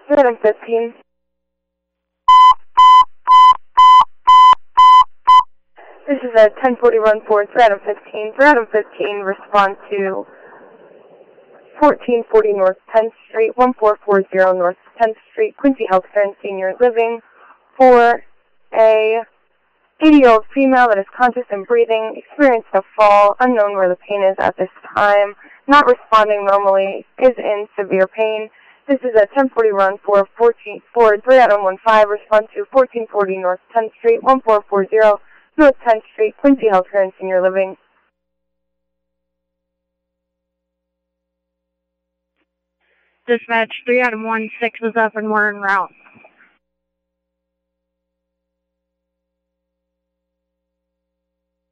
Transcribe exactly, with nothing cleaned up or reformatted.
Adam fifteen. This is a ten forty run for Adam fifteen. For Adam fifteen, respond to fourteen forty North tenth Street, one four four zero North tenth Street, Quincy Healthcare and Senior Living, for a eighty-year-old female that is conscious and breathing, experienced a fall, unknown where the pain is at this time, not responding normally, is in severe pain. This is a ten forty run for fourteen for three Adam one five, respond to fourteen forty North tenth Street, one four four zero North tenth Street, Quincy Healthcare and Senior Living. Dispatch three Adam one six is up and we're en route.